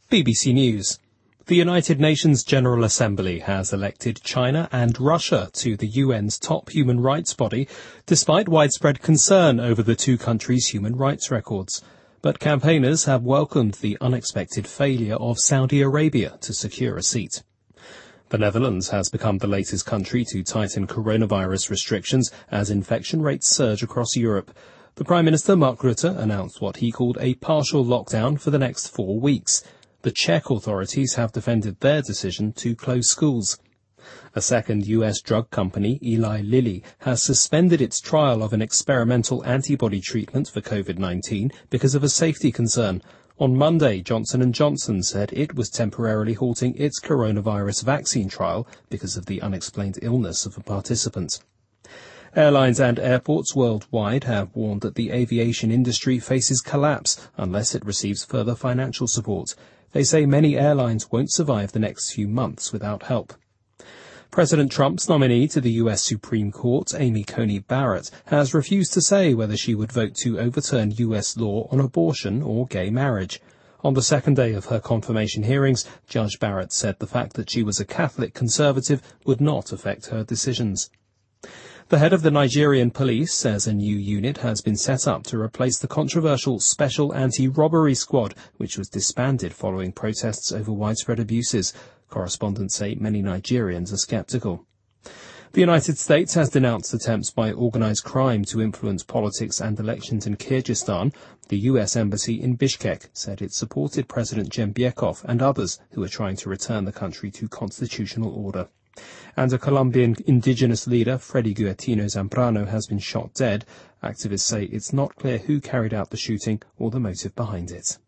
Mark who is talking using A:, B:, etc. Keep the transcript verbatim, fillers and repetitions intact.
A: B B C News. The United Nations General Assembly has elected China and Russia to the U N's top human rights body, despite widespread concern over the two countries' human rights records. But campaigners have welcomed the unexpected failure of Saudi Arabia to secure a seat. The Netherlands has become the latest country to tighten coronavirus restrictions as infection rates surge across Europe. The Prime Minister, Mark Rutte, announced what he called a partial lockdown for the next four weeks. The Czech authorities have defended their decision to close schools. A second U S drug company, Eli Lilly, has suspended its trial of an experimental antibody treatment for COVID nineteen because of a safety concern. On Monday, Johnson and Johnson said it was temporarily halting its coronavirus vaccine trial because of the unexplained illness of a participant. Airlines and airports worldwide have warned that the aviation industry faces collapse unless it receives further financial support. They say many airlines won't survive the next few months without help. President Trump's nominee to the U S Supreme Court, Amy Coney Barrett, has refused to say whether she would vote to overturn U S law on abortion or gay marriage. On the second day of her confirmation hearings, Judge Barrett said the fact that she was a Catholic conservative would not affect her decisions. The head of the Nigerian police says a new unit has been set up to replace the controversial Special Anti-Robbery Squad, which was disbanded following protests over widespread abuses. Correspondents say many Nigerians are sceptical. The United States has denounced attempts by organised crime to influence politics and elections in Kyrgyzstan. The U S Embassy in Bishkek said it supported President Jembiekov and others who are trying to return the country to constitutional order. And a Colombian indigenous leader, Freddy Guillermo Zambrano, has been shot dead. Activists say it's not clear who carried out the shooting or the motive behind it.